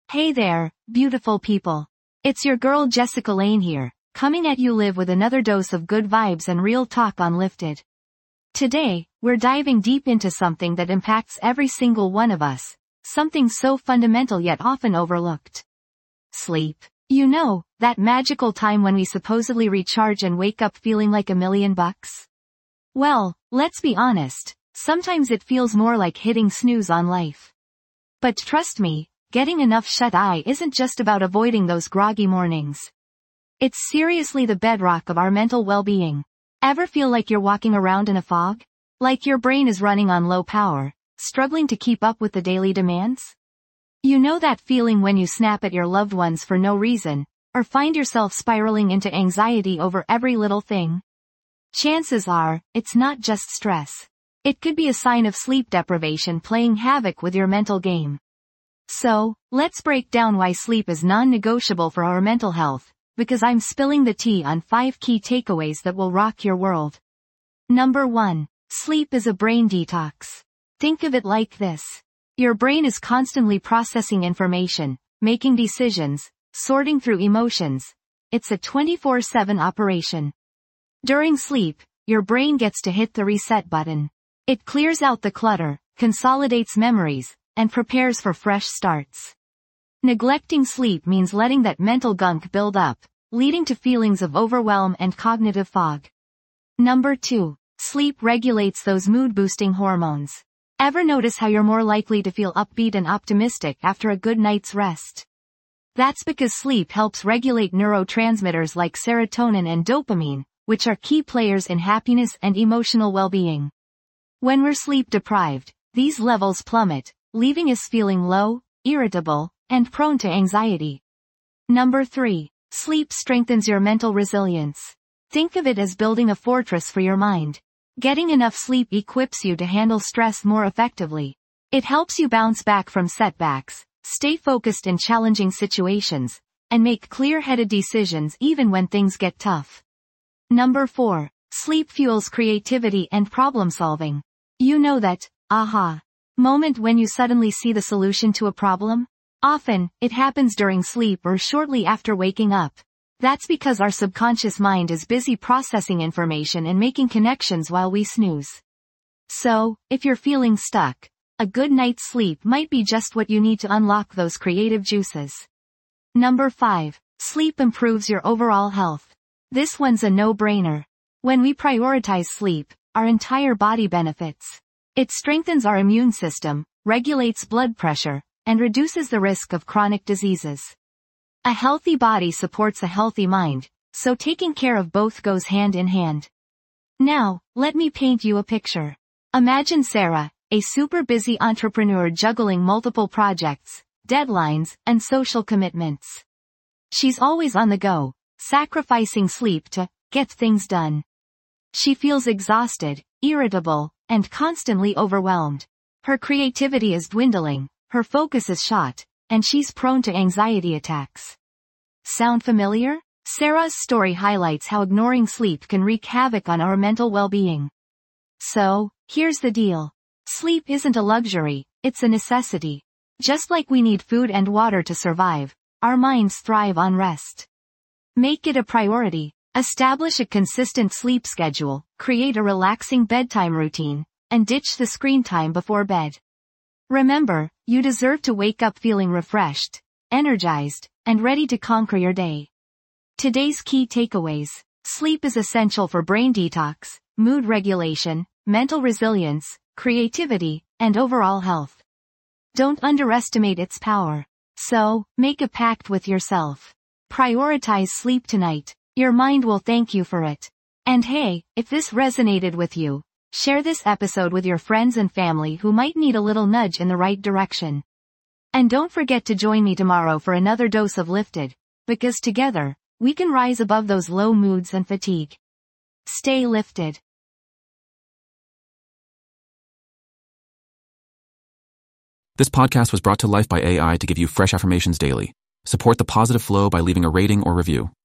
Hey there, beautiful people. It's your girl Jessica Lane here, coming at you live with another dose of good vibes and real talk on Lifted. Today, we're diving deep into something that impacts every single one of us, something so fundamental yet often overlooked. Sleep. You know, that magical time when we supposedly recharge and wake up feeling like $1,000,000? Well, let's be honest, sometimes it feels more like hitting snooze on life. But trust me, getting enough shut-eye isn't just about avoiding those groggy mornings. It's seriously the bedrock of our mental well-being. Ever feel like you're walking around in a fog? Like your brain is running on low power, struggling to keep up with the daily demands? You know that feeling when you snap at your loved ones for no reason, or find yourself spiraling into anxiety over every little thing? Chances are, it's not just stress. It could be a sign of sleep deprivation playing havoc with your mental game. So, let's break down why sleep is non-negotiable for our mental health, because I'm spilling the tea on 5 key takeaways that will rock your world. Number 1. Sleep is a brain detox. Think of it like this. Your brain is constantly processing information, making decisions, sorting through emotions. It's a 24/7 operation. During sleep, your brain gets to hit the reset button. It clears out the clutter, consolidates memories, and prepares for fresh starts. Neglecting sleep means letting that mental gunk build up, leading to feelings of overwhelm and cognitive fog. Number 2. Sleep regulates those mood-boosting hormones. Ever notice how you're more likely to feel upbeat and optimistic after a good night's rest? That's because sleep helps regulate neurotransmitters like serotonin and dopamine, which are key players in happiness and emotional well-being. When we're sleep-deprived, these levels plummet, leaving us feeling low, irritable, and prone to anxiety. Number 3. Sleep strengthens your mental resilience. Think of it as building a fortress for your mind. Getting enough sleep equips you to handle stress more effectively. It helps you bounce back from setbacks, stay focused in challenging situations, and make clear-headed decisions even when things get tough. Number 4. Sleep fuels creativity and problem-solving. You know that, aha moment when you suddenly see the solution to a problem? Often, it happens during sleep or shortly after waking up. That's because our subconscious mind is busy processing information and making connections while we snooze. So, if you're feeling stuck, a good night's sleep might be just what you need to unlock those creative juices. Number 5. Sleep improves your overall health. This one's a no-brainer. When we prioritize sleep, our entire body benefits. It strengthens our immune system, regulates blood pressure, and reduces the risk of chronic diseases. A healthy body supports a healthy mind, so taking care of both goes hand in hand. Now, let me paint you a picture. Imagine Sarah, a super busy entrepreneur juggling multiple projects, deadlines, and social commitments. She's always on the go, sacrificing sleep to get things done. She feels exhausted, irritable, and constantly overwhelmed. Her creativity is dwindling, her focus is shot, and she's prone to anxiety attacks. Sound familiar? Sarah's story highlights how ignoring sleep can wreak havoc on our mental well-being. So, here's the deal. Sleep isn't a luxury, it's a necessity. Just like we need food and water to survive, our minds thrive on rest. Make it a priority. Establish a consistent sleep schedule, create a relaxing bedtime routine, and ditch the screen time before bed. Remember, you deserve to wake up feeling refreshed, energized, and ready to conquer your day. Today's key takeaways. Sleep is essential for brain detox, mood regulation, mental resilience, creativity, and overall health. Don't underestimate its power. So, make a pact with yourself. Prioritize sleep tonight. Your mind will thank you for it. And hey, if this resonated with you, share this episode with your friends and family who might need a little nudge in the right direction. And don't forget to join me tomorrow for another dose of Lifted, because together, we can rise above those low moods and fatigue. Stay lifted. This podcast was brought to life by AI to give you fresh affirmations daily. Support the positive flow by leaving a rating or review.